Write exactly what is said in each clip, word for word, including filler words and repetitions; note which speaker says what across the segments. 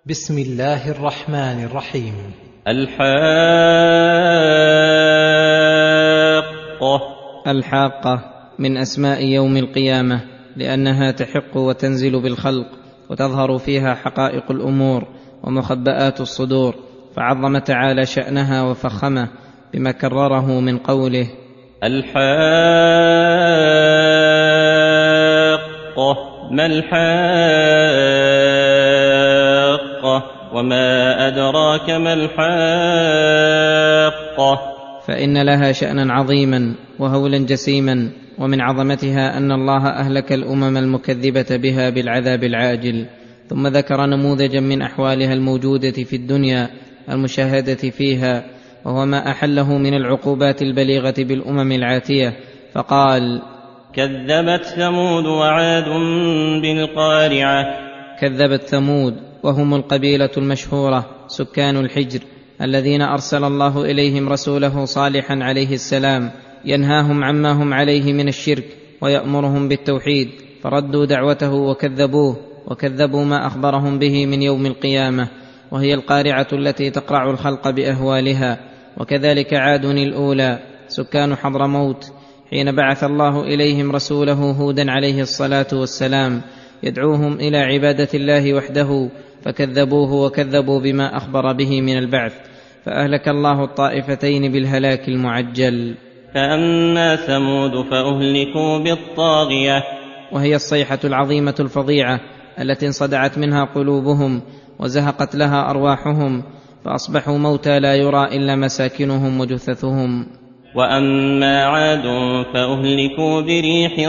Speaker 1: بسم الله الرحمن الرحيم.
Speaker 2: الحاقة.
Speaker 3: الحاقة من أسماء يوم القيامة، لأنها تحق وتنزل بالخلق، وتظهر فيها حقائق الأمور ومخبآت الصدور، فعظم تعالى شأنها وفخمه بما كرره من قوله:
Speaker 2: الحاقة. ما الحاقة؟ وما أدراك ما الحاقة؟
Speaker 3: فإن لها شأنا عظيما وهولا جسيما، ومن عظمتها أن الله أهلك الأمم المكذبة بها بالعذاب العاجل، ثم ذكر نموذجا من أحوالها الموجودة في الدنيا المشاهدة فيها، وهو ما أحله من العقوبات البليغة بالأمم العاتية، فقال:
Speaker 2: كذبت ثمود وعاد بالقارعة.
Speaker 3: كذبت ثمود، وهم القبيلة المشهورة سكان الحجر، الذين أرسل الله إليهم رسوله صالحا عليه السلام ينهاهم عما هم عليه من الشرك ويأمرهم بالتوحيد، فردوا دعوته وكذبوه، وكذبوا ما أخبرهم به من يوم القيامة، وهي القارعة التي تقرع الخلق بأهوالها. وكذلك عاد الأولى سكان حضرموت، حين بعث الله إليهم رسوله هودا عليه الصلاة والسلام يدعوهم إلى عبادة الله وحده، فكذبوه وكذبوا بما أخبر به من البعث، فأهلك الله الطائفتين بالهلاك المعجل.
Speaker 2: فأما ثمود فأهلكوا بالطاغية،
Speaker 3: وهي الصيحة العظيمة الفظيعة التي انصدعت منها قلوبهم وزهقت لها أرواحهم، فأصبحوا موتى لا يرى إلا مساكنهم وجثثهم.
Speaker 2: وأما عاد فأهلكوا بريح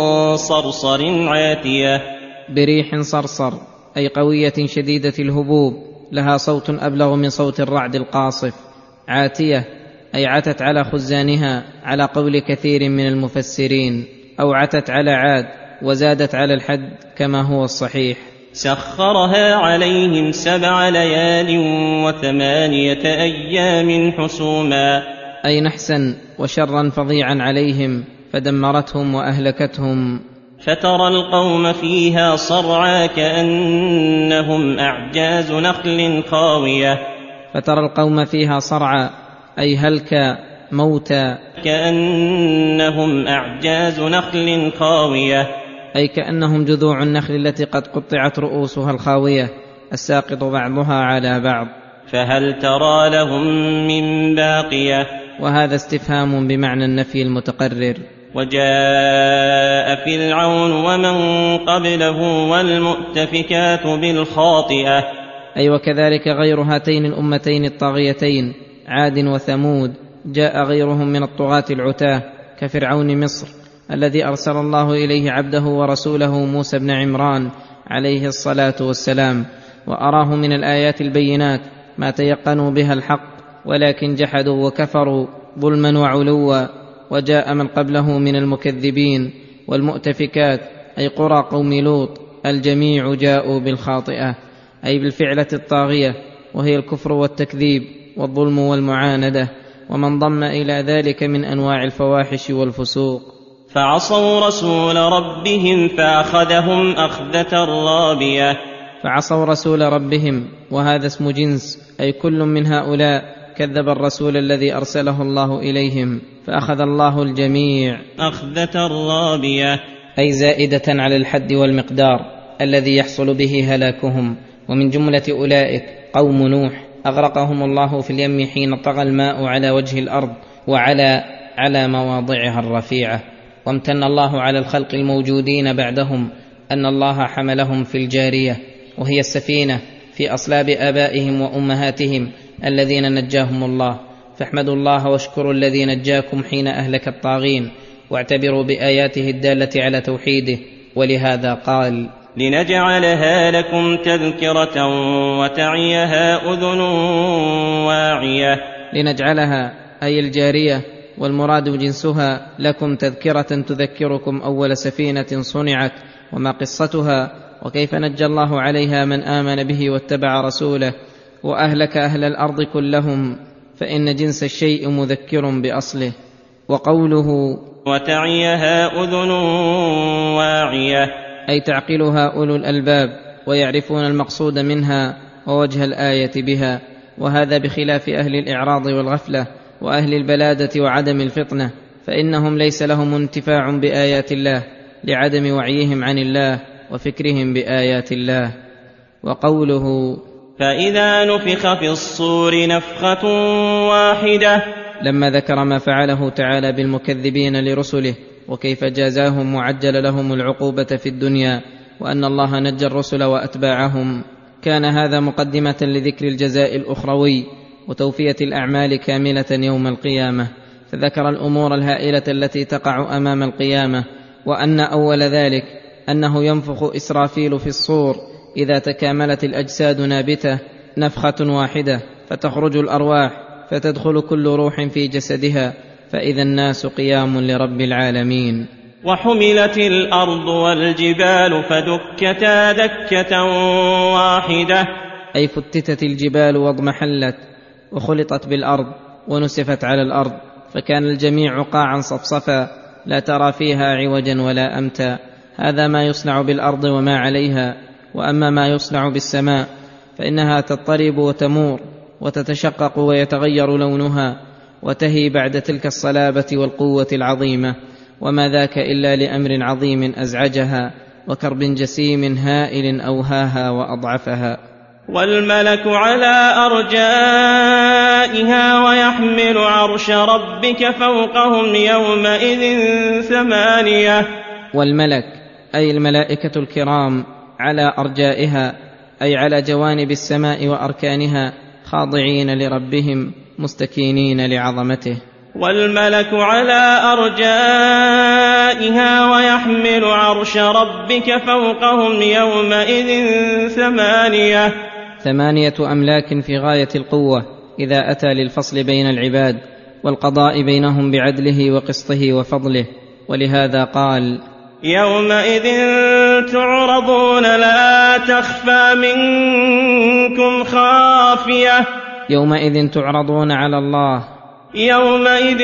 Speaker 2: صرصر عاتية.
Speaker 3: بريح صرصر أي قوية شديدة الهبوب، لها صوت أبلغ من صوت الرعد القاصف. عاتية أي عتت على خزانها على قول كثير من المفسرين، أو عتت على عاد وزادت على الحد كما هو الصحيح.
Speaker 2: سخرها عليهم سبع ليال وثمانية أيام حسوما،
Speaker 3: أي نحسا وشرا فظيعا عليهم، فدمرتهم وأهلكتهم.
Speaker 2: فترى القوم فيها صرعى كأنهم أعجاز نخل خاوية.
Speaker 3: فترى القوم فيها صرعى أي هلكا موتى،
Speaker 2: كأنهم أعجاز نخل خاوية،
Speaker 3: أي كأنهم جذوع النخل التي قد قطعت رؤوسها الخاوية الساقط بعضها على بعض.
Speaker 2: فهل ترى لهم من باقية؟
Speaker 3: وهذا استفهام بمعنى النفي المتقرر.
Speaker 2: وجاء فرعون ومن قبله والمؤتفكات بالخاطئة،
Speaker 3: أي وكذلك غير هاتين الأمتين الطاغيتين عاد وثمود جاء غيرهم من الطغاة العتاه كفرعون مصر، الذي أرسل الله إليه عبده ورسوله موسى بن عمران عليه الصلاة والسلام، وأراه من الآيات البينات ما تيقنوا بها الحق، ولكن جحدوا وكفروا ظلما وعلوا. وجاء من قبله من المكذبين والمؤتفكات أي قرى قوم لوط، الجميع جاءوا بالخاطئة أي بالفعلة الطاغية، وهي الكفر والتكذيب والظلم والمعاندة، ومن ضم إلى ذلك من أنواع الفواحش والفسوق.
Speaker 2: فعصوا رسول ربهم فأخذهم أخذة رابية.
Speaker 3: فعصوا رسول ربهم، وهذا اسم جنس، أي كل من هؤلاء كذب الرسول الذي أرسله الله إليهم، فأخذ الله الجميع
Speaker 2: أخذة رابية،
Speaker 3: أي زائدة على الحد والمقدار الذي يحصل به هلاكهم. ومن جملة أولئك قوم نوح، أغرقهم الله في اليم حين طغى الماء على وجه الأرض وعلى على مواضعها الرفيعة. وامتن الله على الخلق الموجودين بعدهم أن الله حملهم في الجارية، وهي السفينة، في أصلاب آبائهم وأمهاتهم الذين نجاهم الله، فاحمدوا الله واشكروا الذي نجاكم حين أهلك الطاغين، واعتبروا بآياته الدالة على توحيده. ولهذا قال:
Speaker 2: لنجعلها لكم تذكرة وتعيها أذن واعية.
Speaker 3: لنجعلها أي الجارية، والمراد جنسها، لكم تذكرة تذكركم أول سفينة صنعت وما قصتها، وكيف نجى الله عليها من آمن به واتبع رسوله، وأهلك أهل الأرض كلهم، فإن جنس الشيء مذكر بأصله. وقوله
Speaker 2: وتعيها أذن واعية،
Speaker 3: أي تعقلها أولو الألباب ويعرفون المقصود منها ووجه الآية بها، وهذا بخلاف أهل الإعراض والغفلة وأهل البلادة وعدم الفطنة، فإنهم ليس لهم انتفاع بآيات الله لعدم وعيهم عن الله وفكرهم بآيات الله. وقوله
Speaker 2: فإذا نفخ في الصور نفخة واحدة،
Speaker 3: لما ذكر ما فعله تعالى بالمكذبين لرسله وكيف جازاهم وعجل لهم العقوبة في الدنيا، وأن الله نجى الرسل وأتباعهم، كان هذا مقدمة لذكر الجزاء الأخروي وتوفية الأعمال كاملة يوم القيامة، فذكر الأمور الهائلة التي تقع أمام القيامة، وأن أول ذلك أنه ينفخ إسرافيل في الصور إذا تكاملت الأجساد نابتة نفخة واحدة، فتخرج الأرواح فتدخل كل روح في جسدها، فإذا الناس قيام لرب العالمين.
Speaker 2: وحملت الأرض والجبال فدكتا دكة واحدة،
Speaker 3: أي فتتت الجبال واضمحلت وخلطت بالأرض ونسفت على الأرض، فكان الجميع قاعا صفصفا لا ترى فيها عوجا ولا أمتا. هذا ما يصنع بالأرض وما عليها. وأما ما يصنع بالسماء فإنها تضطرب وتمور وتتشقق ويتغير لونها وتهي بعد تلك الصلابة والقوة العظيمة، وما ذاك إلا لأمر عظيم أزعجها وكرب جسيم هائل أوهاها وأضعفها.
Speaker 2: والملك على أرجائها ويحمل عرش ربك فوقهم يومئذ ثمانية.
Speaker 3: والملك أي الملائكة الكرام على أرجائها، أي على جوانب السماء وأركانها، خاضعين لربهم مستكينين لعظمته.
Speaker 2: والملك على أرجائها ويحمل عرش ربك فوقهم يومئذ ثمانية.
Speaker 3: ثمانية أملاك في غاية القوة إذا أتى للفصل بين العباد والقضاء بينهم بعدله وقسطه وفضله. ولهذا قال
Speaker 2: يومئذ تعرضون لا تخفى منكم خافية.
Speaker 3: يومئذ تعرضون على الله،
Speaker 2: يومئذ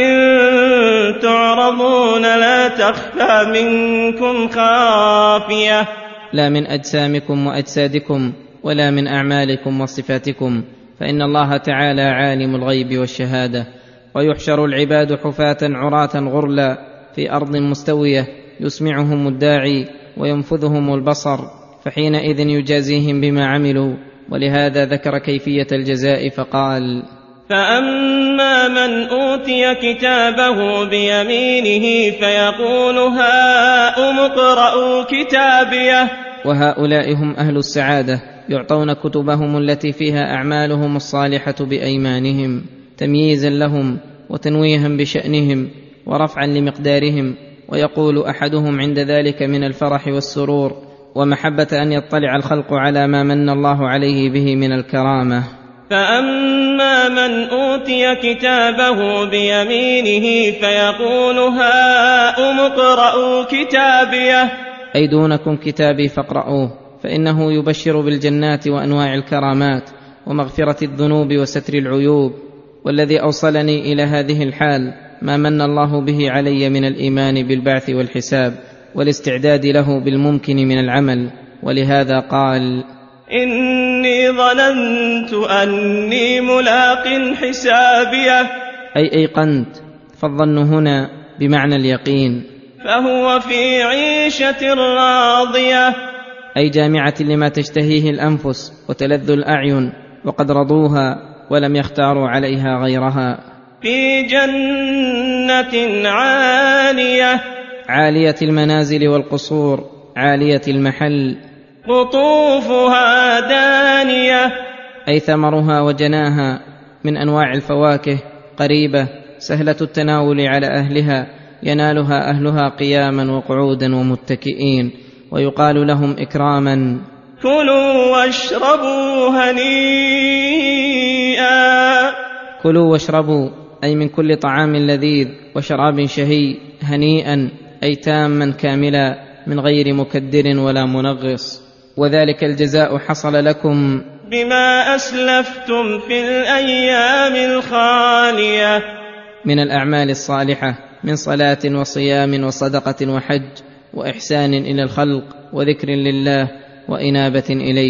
Speaker 2: تعرضون لا تخفى منكم خافية،
Speaker 3: لا من أجسامكم وأجسادكم ولا من أعمالكم وصفاتكم، فإن الله تعالى عالم الغيب والشهادة. ويحشر العباد حفاة عراة غرلا في أرض مستوية، يسمعهم الداعي وينفذهم البصر، فحينئذ يجازيهم بما عملوا. ولهذا ذكر كيفية الجزاء فقال
Speaker 2: فأما من أوتي كتابه بيمينه فيقول هاؤم اقرءوا كتابيه.
Speaker 3: وهؤلاء هم أهل السعادة، يعطون كتبهم التي فيها أعمالهم الصالحة بأيمانهم، تمييزا لهم وتنويها بشأنهم ورفعا لمقدارهم. ويقول أحدهم عند ذلك من الفرح والسرور ومحبة أن يطلع الخلق على ما من الله عليه به من الكرامة.
Speaker 2: فأما من أوتي كتابه بيمينه فيقول هاؤم اقرءوا كتابيه.
Speaker 3: أي دونكم كتابي فاقرؤوه، فإنه يبشر بالجنات وأنواع الكرامات ومغفرة الذنوب وستر العيوب. والذي أوصلني إلى هذه الحال ما من الله به علي من الإيمان بالبعث والحساب والاستعداد له بالممكن من العمل. ولهذا قال
Speaker 2: إني ظننت أني ملاق حسابيه،
Speaker 3: أي أيقنت، فالظن هنا بمعنى اليقين.
Speaker 2: فهو في عيشة راضية،
Speaker 3: أي جامعة لما تشتهيه الأنفس وتلذ الأعين، وقد رضوها ولم يختاروا عليها غيرها.
Speaker 2: في جنة عالية،
Speaker 3: عالية المنازل والقصور، عالية المحل.
Speaker 2: قطوفها دانية،
Speaker 3: أي ثمرها وجناها من أنواع الفواكه قريبة سهلة التناول على أهلها، ينالها أهلها قياما وقعودا ومتكئين، ويقال لهم إكراما
Speaker 2: كلوا واشربوا هنيئا.
Speaker 3: كلوا واشربوا أي من كل طعام لذيذ وشراب شهي، هنيئا أي تاما كاملا من غير مكدر ولا منغص. وذلك الجزاء حصل لكم
Speaker 2: بما أسلفتم في الأيام الخالية،
Speaker 3: من الأعمال الصالحة من صلاة وصيام وصدقة وحج وإحسان إلى الخلق وذكر لله وإنابة إليه.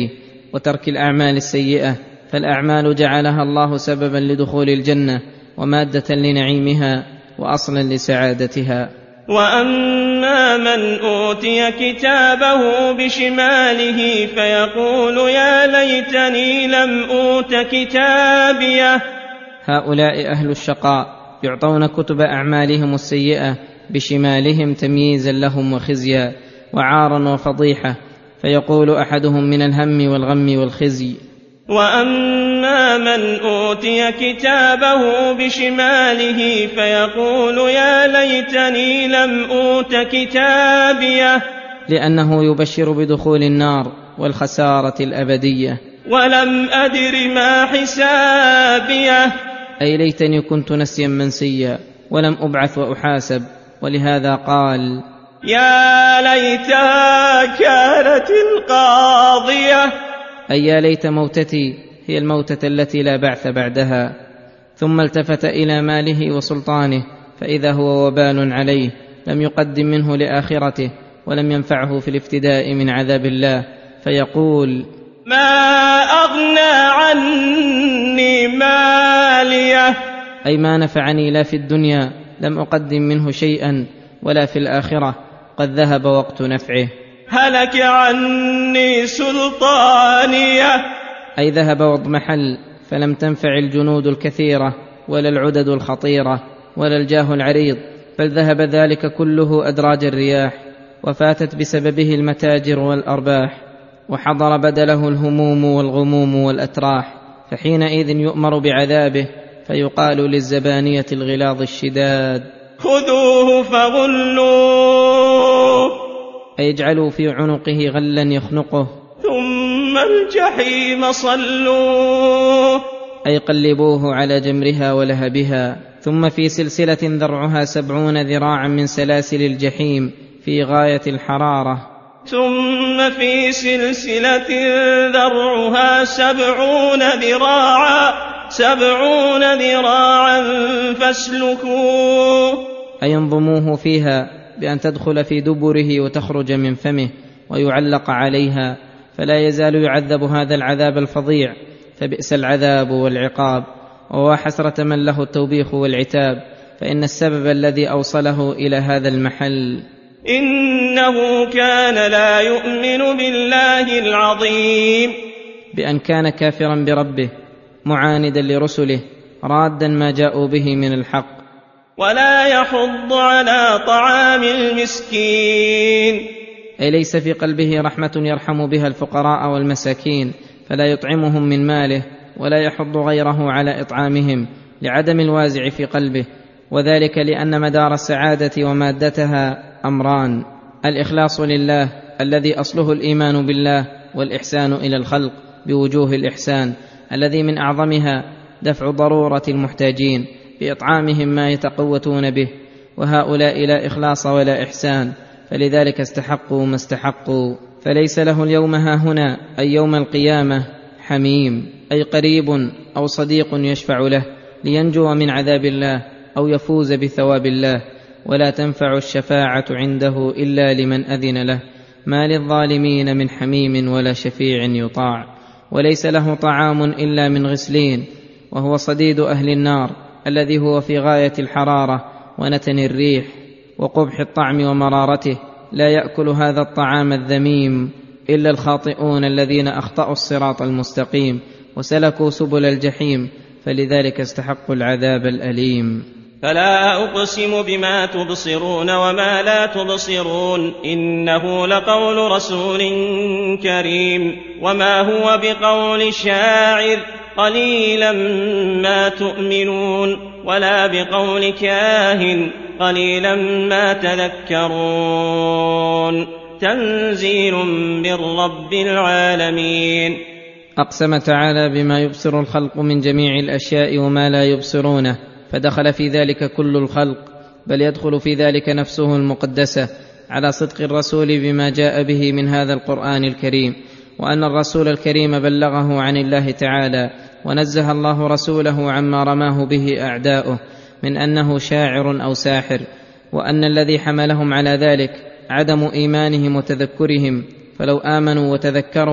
Speaker 3: وترك الأعمال السيئة، فالأعمال جعلها الله سببا لدخول الجنة ومادة لنعيمها وأصلا لسعادتها.
Speaker 2: وأما من أوتي كتابه بشماله فيقول يا ليتني لم أوت كتابيه.
Speaker 3: هؤلاء أهل الشقاء يعطون كتب أعمالهم السيئة بشمالهم تمييزا لهم وخزيا وعارا وفضيحة، فيقول أحدهم من الهم والغم والخزي.
Speaker 2: وأما من أوتي كتابه بشماله فيقول يا ليتني لم أوت كتابيه،
Speaker 3: لأنه يبشر بدخول النار والخسارة الأبدية.
Speaker 2: ولم أدر ما حسابيه،
Speaker 3: أي ليتني كنت نسيا منسيا ولم أبعث وأحاسب. ولهذا قال
Speaker 2: يا ليتها كانت القاضية،
Speaker 3: أي يا ليت موتتي هي الموتة التي لا بعث بعدها. ثم التفت إلى ماله وسلطانه فإذا هو وبال عليه، لم يقدم منه لآخرته ولم ينفعه في الافتداء من عذاب الله، فيقول
Speaker 2: ما أغنى عني ماليه،
Speaker 3: أي ما نفعني لا في الدنيا لم أقدم منه شيئا ولا في الآخرة، قد ذهب وقت نفعه.
Speaker 2: هلك عني سلطانيه،
Speaker 3: أي ذهب واضمحل، فلم تنفع الجنود الكثيرة ولا العدد الخطيرة ولا الجاه العريض، بل ذهب ذلك كله أدراج الرياح، وفاتت بسببه المتاجر والأرباح، وحضر بدله الهموم والغموم والأتراح، فحينئذ يؤمر بعذابه، فيقال للزبانية الغلاظ الشداد
Speaker 2: خذوه فغلوه،
Speaker 3: أي اجعلوا في عنقه غلا يخنقه،
Speaker 2: ثم الجحيم صلوه،
Speaker 3: أي قلبوه على جمرها ولهبها، ثم في سلسلة ذرعها سبعون ذراعا من سلاسل الجحيم في غاية الحرارة،
Speaker 2: ثم في سلسلة ذرعها سبعون ذراعا سبعون ذراعا فاسلكوه،
Speaker 3: أي انضموه فيها بأن تدخل في دبره وتخرج من فمه ويعلق عليها، فلا يزال يعذب هذا العذاب الفظيع، فبئس العذاب والعقاب، وحسرة من له التوبيخ والعتاب، فإن السبب الذي أوصله إلى هذا المحل
Speaker 2: إنه كان لا يؤمن بالله العظيم،
Speaker 3: بأن كان كافرا بربه معاندا لرسله رادا ما جاءوا به من الحق،
Speaker 2: ولا يحض على طعام المسكين،
Speaker 3: أي ليس في قلبه رحمة يرحم بها الفقراء والمساكين، فلا يطعمهم من ماله ولا يحض غيره على إطعامهم لعدم الوازع في قلبه، وذلك لأن مدار السعادة ومادتها أمران: الإخلاص لله الذي أصله الإيمان بالله، والإحسان إلى الخلق بوجوه الإحسان الذي من أعظمها دفع ضرورة المحتاجين بإطعامهم ما يتقوتون به، وهؤلاء لا إخلاص ولا إحسان، فلذلك استحقوا ما استحقوا. فليس له اليوم هاهنا أي يوم القيامة حميم، أي قريب أو صديق يشفع له لينجو من عذاب الله أو يفوز بثواب الله، ولا تنفع الشفاعة عنده إلا لمن أذن له، ما للظالمين من حميم ولا شفيع يطاع. وليس له طعام إلا من غسلين، وهو صديد أهل النار الذي هو في غاية الحرارة ونتن الريح وقبح الطعم ومرارته، لا يأكل هذا الطعام الذميم إلا الخاطئون الذين أخطأوا الصراط المستقيم وسلكوا سبل الجحيم، فلذلك استحقوا العذاب الأليم.
Speaker 2: فلا أقسم بما تبصرون وما لا تبصرون، إنه لقول رسول كريم، وما هو بقول شاعر قليلا ما تؤمنون، ولا بقول كاهن قليلا ما تذكرون، تنزيل من رب العالمين.
Speaker 3: أقسم تعالى بما يبصر الخلق من جميع الأشياء وما لا يبصرونه، فدخل في ذلك كل الخلق، بل يدخل في ذلك نفسه المقدسة على صدق الرسول بما جاء به من هذا القرآن الكريم، وأن الرسول الكريم بلغه عن الله تعالى، ونزه الله رسوله عما رماه به أعداؤه من أنه شاعر أو ساحر، وأن الذي حملهم على ذلك عدم إيمانهم وتذكرهم، فلو آمنوا وتذكروا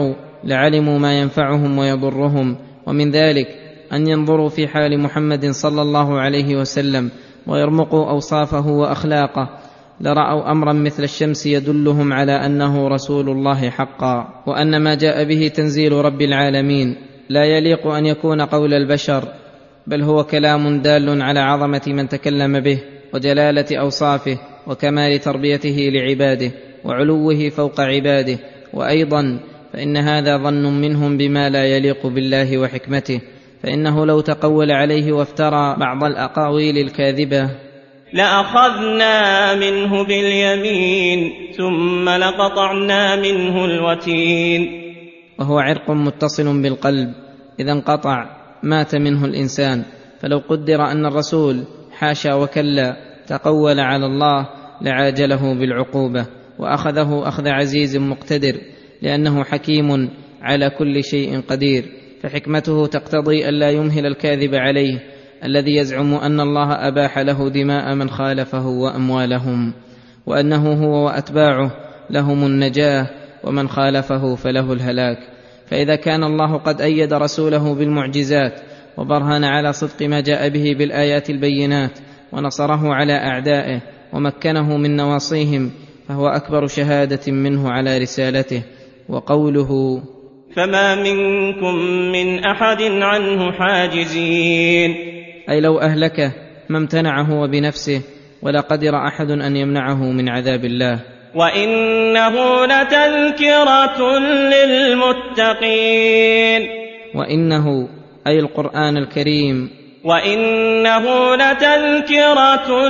Speaker 3: لعلموا ما ينفعهم ويضرهم. ومن ذلك أن ينظروا في حال محمد صلى الله عليه وسلم ويرمقوا أوصافه وأخلاقه، لرأوا أمرا مثل الشمس يدلهم على أنه رسول الله حقا، وأن ما جاء به تنزيل رب العالمين لا يليق أن يكون قول البشر، بل هو كلام دال على عظمة من تكلم به وجلالة أوصافه وكمال تربيته لعباده وعلوه فوق عباده. وأيضا فإن هذا ظن منهم بما لا يليق بالله وحكمته، فإنه لو تقول عليه وافترى بعض الأقاويل الكاذبة
Speaker 2: لأخذنا منه باليمين ثم لقطعنا منه الوتين.
Speaker 3: وهو عرق متصل بالقلب، إذا انقطع مات منه الإنسان. فلو قدر أن الرسول حاشا وكلا تقول على الله لعاجله بالعقوبة وأخذه أخذ عزيز مقتدر، لأنه حكيم على كل شيء قدير، فحكمته تقتضي ألا يمهل الكاذب عليه الذي يزعم أن الله أباح له دماء من خالفه وأموالهم، وأنه هو وأتباعه لهم النجاة ومن خالفه فله الهلاك. فإذا كان الله قد أيد رسوله بالمعجزات وبرهن على صدق ما جاء به بالآيات البينات ونصره على أعدائه ومكنه من نواصيهم، فهو أكبر شهادة منه على رسالته. وقوله
Speaker 2: فما منكم من أحد عنه حاجزين،
Speaker 3: أي لو أهلكه ما امتنعه وبنفسه، ولا قدر أحد أن يمنعه من عذاب الله.
Speaker 2: وإنه لتذكرة للمتقين،
Speaker 3: وإنه أي القرآن الكريم،
Speaker 2: وإنه لتذكرة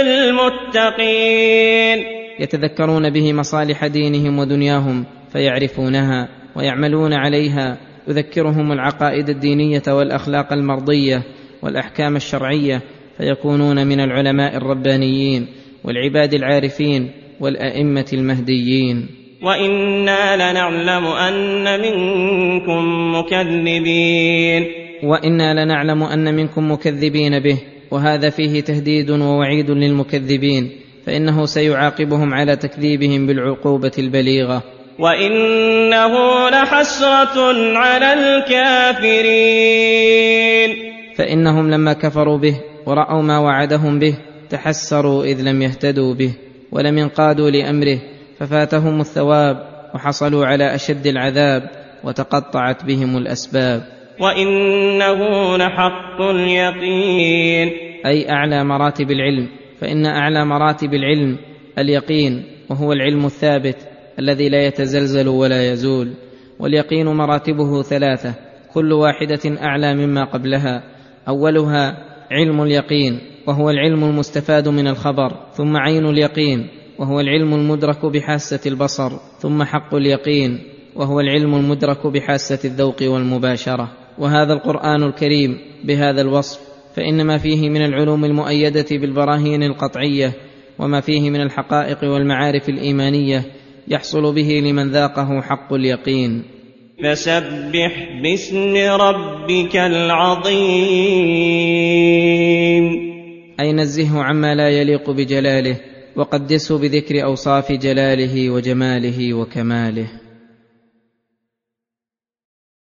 Speaker 2: للمتقين،
Speaker 3: يتذكرون به مصالح دينهم ودنياهم فيعرفونها ويعملون عليها، يذكرهم العقائد الدينية والأخلاق المرضية والأحكام الشرعية، فيكونون من العلماء الربانيين والعباد العارفين والأئمة المهديين.
Speaker 2: وإنا لنعلم أن منكم مكذبين،
Speaker 3: وإنا لنعلم أن منكم مكذبين به، وهذا فيه تهديد ووعيد للمكذبين، فإنه سيعاقبهم على تكذيبهم بالعقوبة البليغة.
Speaker 2: وإنه لحسرة على الكافرين،
Speaker 3: فإنهم لما كفروا به ورأوا ما وعدهم به تحسروا إذ لم يهتدوا به ولم ينقادوا لأمره، ففاتهم الثواب وحصلوا على أشد العذاب وتقطعت بهم الأسباب.
Speaker 2: وإنه لحق اليقين،
Speaker 3: أي أعلى مراتب العلم، فإن أعلى مراتب العلم اليقين، وهو العلم الثابت الذي لا يتزلزل ولا يزول. واليقين مراتبه ثلاثة، كل واحدة أعلى مما قبلها. أولها علم اليقين، وهو العلم المستفاد من الخبر، ثم عين اليقين، وهو العلم المدرك بحاسة البصر، ثم حق اليقين، وهو العلم المدرك بحاسة الذوق والمباشرة. وهذا القرآن الكريم بهذا الوصف، فإن ما فيه من العلوم المؤيدة بالبراهين القطعية وما فيه من الحقائق والمعارف الإيمانية يحصل به لمن ذاقه حق اليقين.
Speaker 2: فسبح باسم ربك العظيم،
Speaker 3: أي نزهه عما لا يليق بجلاله، وقدسه بذكر أوصاف جلاله وجماله وكماله.